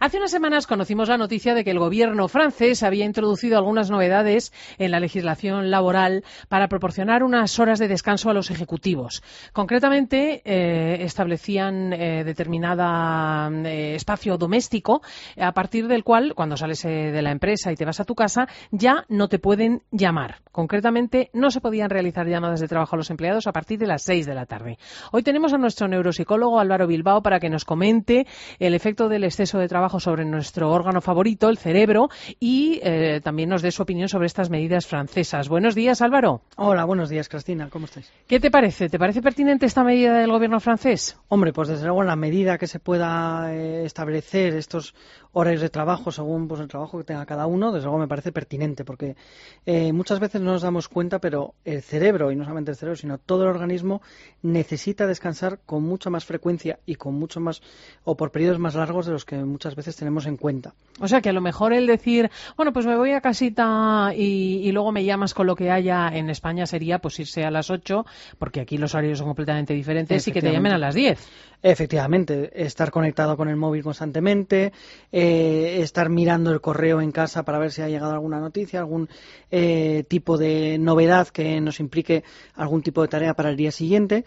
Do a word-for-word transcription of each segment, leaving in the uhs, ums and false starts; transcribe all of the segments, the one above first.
Hace unas semanas conocimos la noticia de que el gobierno francés había introducido algunas novedades en la legislación laboral para proporcionar unas horas de descanso a los ejecutivos. Concretamente, eh, establecían eh, determinada eh, espacio doméstico a partir del cual, cuando sales eh, de la empresa y te vas a tu casa, ya no te pueden llamar. Concretamente, no se podían realizar llamadas de trabajo a los empleados a partir de las seis de la tarde. Hoy tenemos a nuestro neuropsicólogo Álvaro Bilbao para que nos comente el efecto del exceso de trabajo sobre nuestro órgano favorito, el cerebro, y eh, también nos dé su opinión sobre estas medidas francesas. Buenos días, Álvaro. Hola, buenos días, Cristina. ¿Cómo estáis? ¿Qué te parece? ¿Te parece pertinente esta medida del gobierno francés? Hombre, pues desde luego en la medida que se pueda eh, establecer estos horarios de trabajo según pues, el trabajo que tenga cada uno, desde luego me parece pertinente, porque eh, muchas veces no nos damos cuenta, pero el cerebro, y no solamente el cerebro, sino todo el organismo, necesita descansar con mucha más frecuencia y con mucho más, o por periodos más largos de los que muchas veces tenemos en cuenta. O sea que a lo mejor el decir, bueno, pues me voy a casita y, y luego me llamas con lo que haya en España sería pues irse a las ocho, porque aquí los horarios son completamente diferentes, y que te llamen a las diez. Efectivamente, estar conectado con el móvil constantemente, eh, estar mirando el correo en casa para ver si ha llegado alguna noticia, algún eh, tipo de novedad que nos implique algún tipo de tarea para el día siguiente.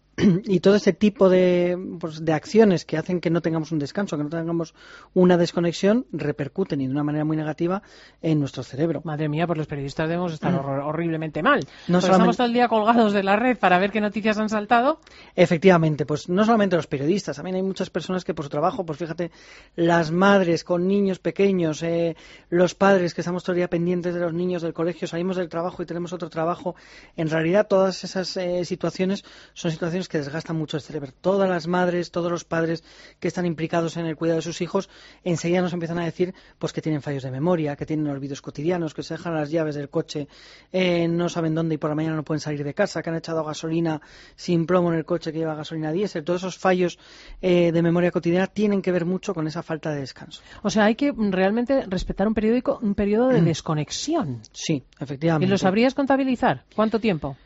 Y todo ese tipo de, pues, de acciones que hacen que no tengamos un descanso, que no tengamos una desconexión, repercuten y de una manera muy negativa en nuestro cerebro. Madre mía, pues los periodistas debemos estar mm. hor- horriblemente mal. No pues solamente... Estamos todo el día colgados de la red para ver qué noticias han saltado. Efectivamente, pues no solamente los periodistas, también hay muchas personas que por su trabajo, pues fíjate, las madres con niños pequeños, eh, los padres que estamos todo el día pendientes de los niños del colegio, salimos del trabajo y tenemos otro trabajo. En realidad todas esas eh, situaciones son situaciones que desgastan mucho el cerebro. Todas las madres, todos los padres que están implicados en el cuidado de sus hijos, enseguida nos empiezan a decir pues que tienen fallos de memoria, que tienen olvidos cotidianos, que se dejan las llaves del coche, eh, no saben dónde y por la mañana no pueden salir de casa, que han echado gasolina sin plomo en el coche que lleva gasolina diésel. Todos esos fallos eh, de memoria cotidiana tienen que ver mucho con esa falta de descanso. O sea, hay que realmente respetar un periódico, un periodo de desconexión. Sí, efectivamente. ¿Y lo sabrías contabilizar? ¿Cuánto tiempo?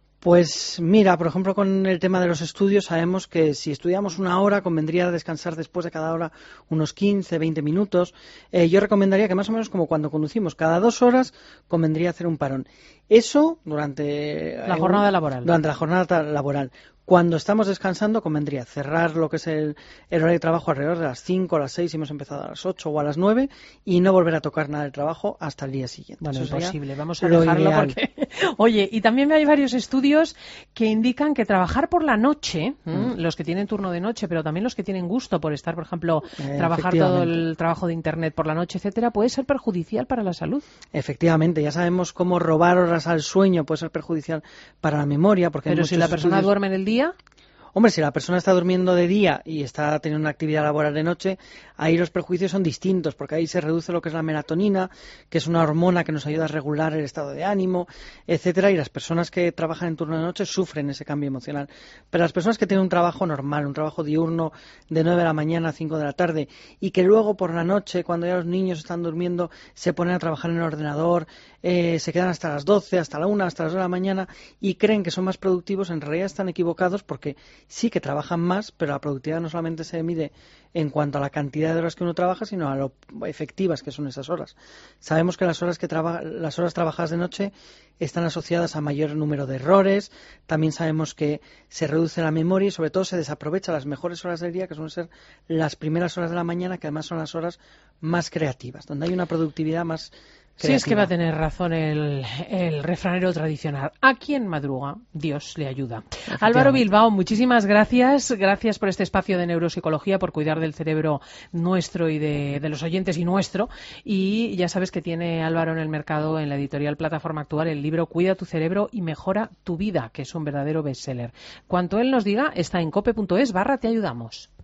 Pues mira, por ejemplo, con el tema de los estudios, sabemos que si estudiamos una hora, convendría descansar después de cada hora unos quince, veinte minutos. Eh, yo recomendaría que más o menos como cuando conducimos, cada dos horas convendría hacer un parón. Eso durante la jornada laboral. Durante la jornada laboral. Cuando estamos descansando, convendría cerrar lo que es el, el horario de trabajo alrededor de las cinco, a las seis, si hemos empezado a las ocho o a las nueve, y no volver a tocar nada del trabajo hasta el día siguiente. Bueno, Eso imposible, vamos a dejarlo ideal. porque... Oye, y también hay varios estudios que indican que trabajar por la noche, mm. los que tienen turno de noche, pero también los que tienen gusto por estar, por ejemplo, eh, trabajar todo el trabajo de Internet por la noche, etcétera, puede ser perjudicial para la salud. Efectivamente, ya sabemos cómo robar horas al sueño puede ser perjudicial para la memoria. Porque pero si la persona estudios... duerme en el día... Hombre, si la persona está durmiendo de día y está teniendo una actividad laboral de noche, ahí los perjuicios son distintos, porque ahí se reduce lo que es la melatonina, que es una hormona que nos ayuda a regular el estado de ánimo, etcétera, y las personas que trabajan en turno de noche sufren ese cambio emocional. Pero las personas que tienen un trabajo normal, un trabajo diurno de nueve de la mañana a cinco de la tarde, y que luego por la noche, cuando ya los niños están durmiendo, se ponen a trabajar en el ordenador, eh, se quedan hasta las doce, hasta la una, hasta las dos de la mañana, y creen que son más productivos, en realidad están equivocados porque sí que trabajan más, pero la productividad no solamente se mide en cuanto a la cantidad de horas que uno trabaja, sino a lo efectivas que son esas horas. Sabemos que las horas que traba, las horas trabajadas de noche están asociadas a mayor número de errores. También sabemos que se reduce la memoria y sobre todo se desaprovecha las mejores horas del día, que suelen ser las primeras horas de la mañana, que además son las horas más creativas, donde hay una productividad más creativa. Sí, es que va a tener razón el, el refranero tradicional. A quien madruga, Dios le ayuda. Álvaro Bilbao, muchísimas gracias. Gracias por este espacio de neuropsicología, por cuidar del cerebro nuestro y de, de los oyentes y nuestro. Y ya sabes que tiene Álvaro en el mercado, en la editorial Plataforma Actual, el libro Cuida tu cerebro y mejora tu vida, que es un verdadero bestseller. Cuanto él nos diga, está en cope punto es barra te ayudamos.